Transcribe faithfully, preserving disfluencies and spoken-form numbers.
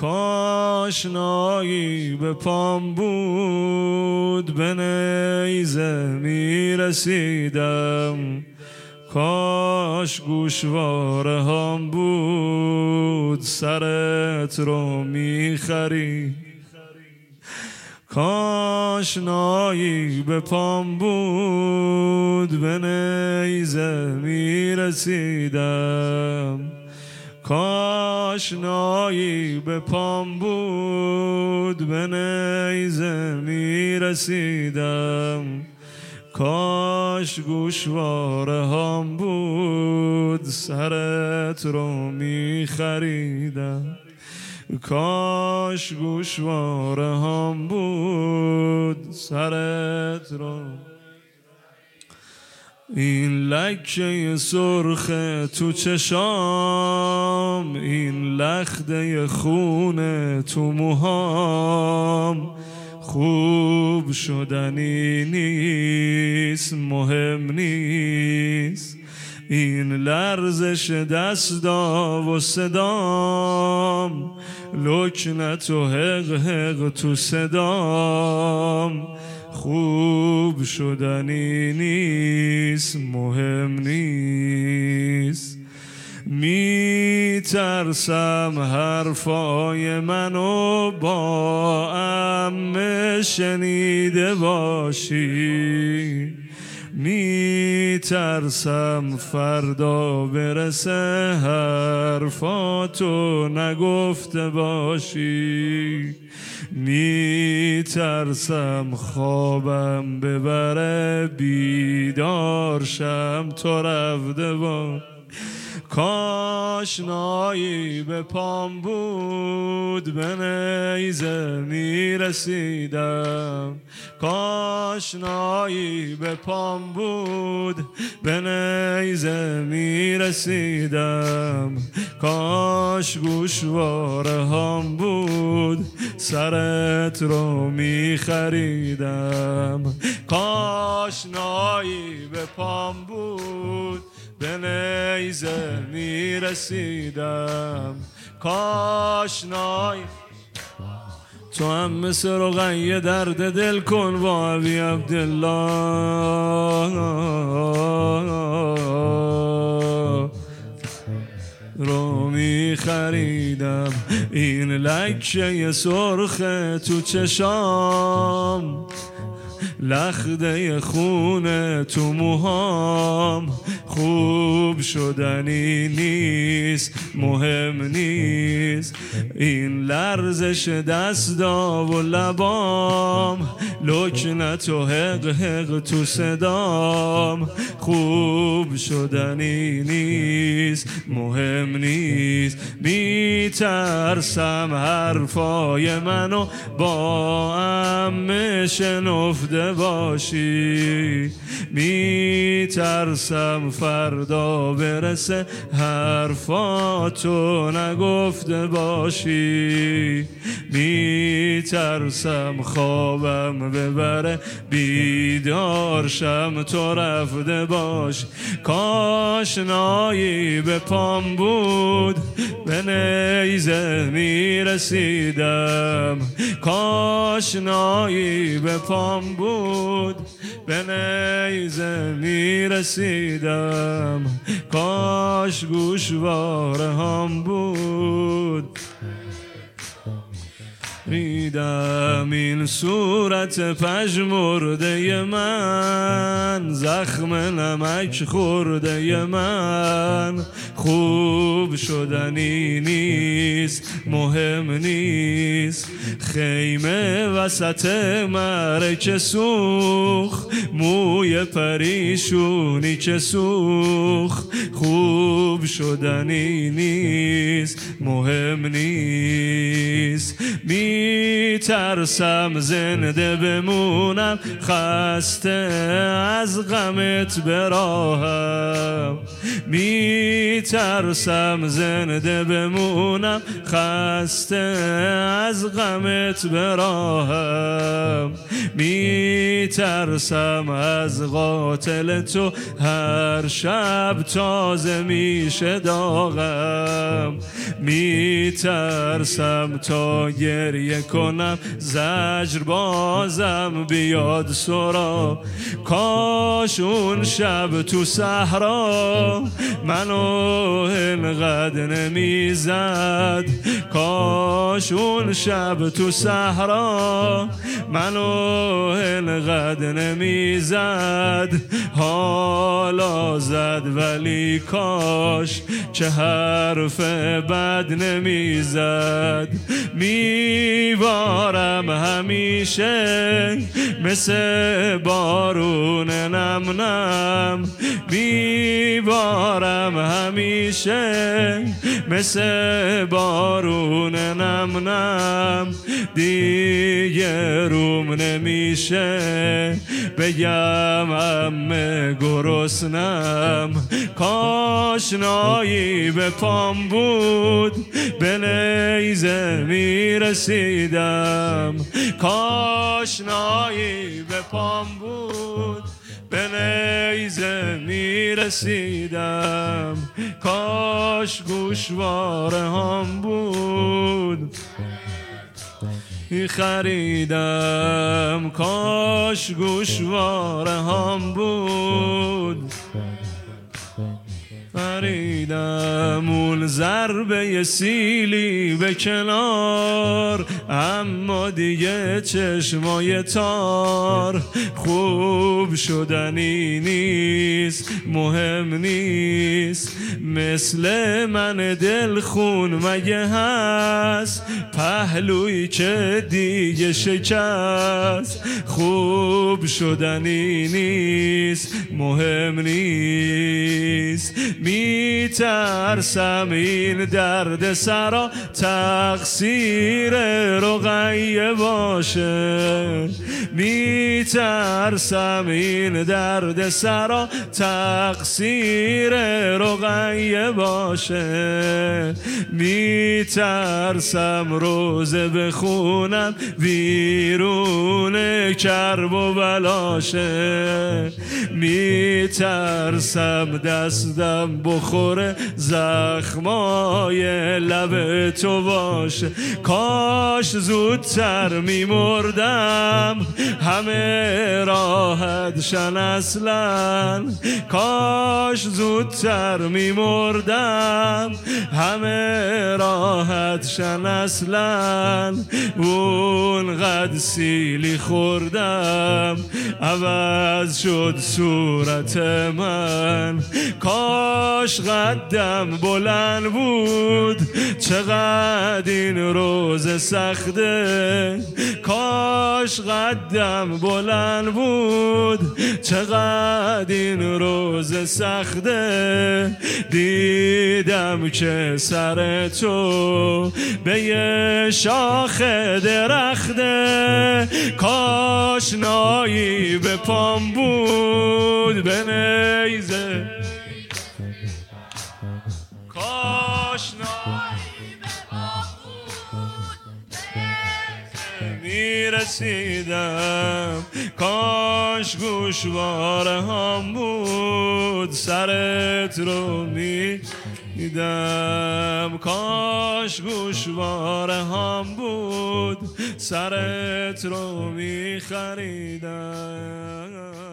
کاشنایی به پام بود به نیزه می رسیدم، کاش گوشواره هم بود سرت رو می خرید. کاشنایی به پام بود به نیزه می رسیدم، کاشنایی به پام بود به نیزه می رسیدم، کاش گوشواره هم بود سرت رو می خریدم، کاش گوشواره هم بود سرت رو. این لکه سرخ تو چشام، این لخته خون تو موهام، خوب شدنی نیست، مهم نیست. این لرزش دستا و صدام، لکنت و حق حق تو صدام، خوب شدنی نیست، مهم نیست. می ترسم حرفای منو با عمه شنیده باشی، می ترسم فردا برسه حرفاتو نگفته باشی، می ترسم خوابم ببره بیدارشم تو رفته باش. کاشنایی به پام بود به نیزه می رسیدم، کاشنایی به پام بود به نیزه می رسیدم، کاش گوشواره هم بود سرت رو می خریدم. کاشنایی به پام بود به نیزه می رسیدم، کاشنایی. تو هم مثل رقیه درد دل کن با ابی عبدالله رو می خریدم. این لکه سرخ تو چشام، لخته خون تو موهام، خوب شدنی نیست، مهم نیست. این لرزش دستا و لبام، لکنت و حق حق تو صدام، خوب شدنی نیست، مهم نیست. می ترسم حرفای منو با عمه شنفته باشی، می ترسم فردا برسه حرفاتو نگفته باشی، می ترسم خوابم ببره بیدارشم تو رفته باشی. کاشنایی به پام بود به نیزه می رسیدم، کاشنایی به پام بود به نیزه می رسیدم، کاش گوشواره هم بود. ریدم این صورت پژمرده من، زخم نمک خورده من، خوب شدنی نیست، مهم نیست. خیمه وسط مرکه سوخ، موی پریشونی که سوخ، خوب شدنی نیست، مهم نیست. می ترسم زنده بمونم خسته از غمت به راهم می ترسم زنده بمونم خسته از غمت به راهم می ترسم از قاتل تو هر شب تازه میشه داغم می ترسم تا گریه کنم زجر بازم بیاد سرا کاش اون شب تو صحرا منو انقدر نمیزد کاش اون شب تو صحرا منو انقدر نمیزد حالا زد ولی کاش چه حرف بد نمیزد میبارم همیشه مثل بارون نم نم میبارم همیشه مثل بارون نم نم دیگه روم نمیشه بگم امه گرسنم کاش نایی به پام بود به نیزه میرسیدم کاش نایی به پام بود به نیزه میرسیدم کاش گوشواره هم بود خریدم کاش گوشواره هم بود خریدم اون ضربه سیلی به کنار اما دیگه چشمای تار خوب شدنی نیست مهم نیست مثل من دلخون مگه هست پهلویی که دیگه شکست خوب شدنی نیست مهم نیست می ترسم این درد سرا تقصیر رقیه باشه می ترسم این درد سرا تقصیر رقیه باشه می ترسم روزه بخونم ویرون کرب و بلاشه می ترسم دستم بخوره زخمای لب تو باشه کاش زودتر می مردم همه راحت شن اصلا کاش زودتر می مردم همه راحت شن اصلا اون قد سیلی خوردم عوض شد صورت من کاش قدم بلند بود چقدر این روز سخته کاش قدم بلند بود چقدر این روز سخته دیدم که سر تو به یه شاخ درخته کاش نایی به پام بود به نیزه کاش نایی به پام بود میرسیدم کاش گوشواره هم بود سرت رو میدم کاش گوشواره هم بود سرت رو میخریدم